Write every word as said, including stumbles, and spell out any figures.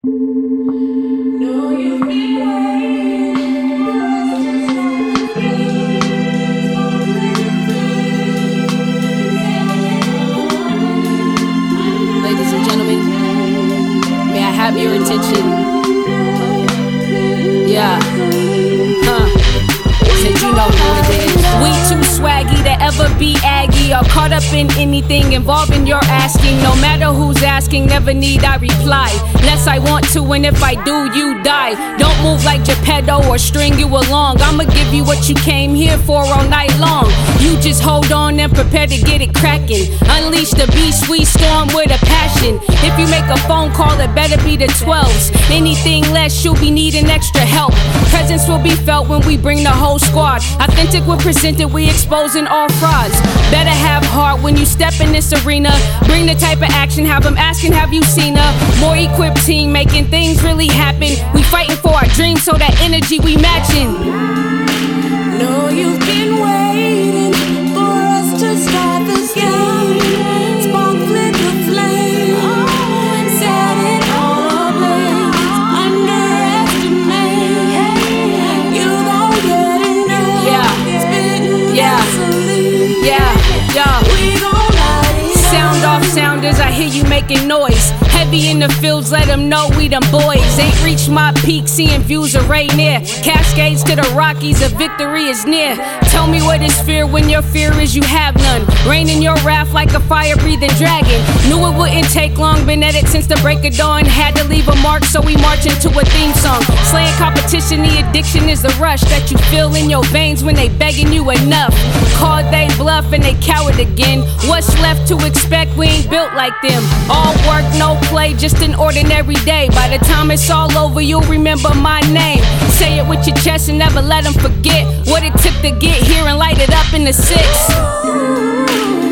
Ladies and gentlemen, may I have your attention? Yeah. Huh. Said you know who it is. We too swaggy to ever be aggy or caught up in anything involving your asking. No matter who's asking, never need I reply. Less I want to, and if I do, you die. Don't move like Geppetto or string you along. I'ma give you what you came here for all night long. You just hold on and prepare to get it cracking. Unleash the beast, we storm with a passion. If you make a phone call, it better be the twelves. Anything less, you'll be needing extra help. Presence will be felt when we bring the whole squad. Authentic we're presented, we exposing all frauds. Better have heart when you step in this arena. Bring the type of action, have them asking, have you seen her? More equipped team, making things really happen. We fighting for our dreams, so that energy we matching. No, you've been waiting for us to start this game. Spark, flicker, flame, set it all ablaze. Underestimate, you won't get enough. Yeah, Spitting yeah, gasoline. yeah, yeah. We gon' light it Sound up. off sounders, I hear you making noise. Heavy in the fields, let them know we them boys. Ain't reached my peak, seeing views are right near. Cascades to the Rockies, a victory is near. Tell me what is fear when your fear is you have none. Rain in your wrath like a fire-breathing dragon. Knew it wouldn't take long, been at it since the break of dawn. Had to leave a mark, so we march into a theme song. Slaying competition, the addiction is the rush that you feel in your veins when they begging you enough. Called they bluff and they coward again. What's left to expect? We ain't built like them. All work, no play, just an ordinary day. By the time it's all over, you'll remember my name. Say it with your chest and never let them forget what it took to get here and light it up in the six.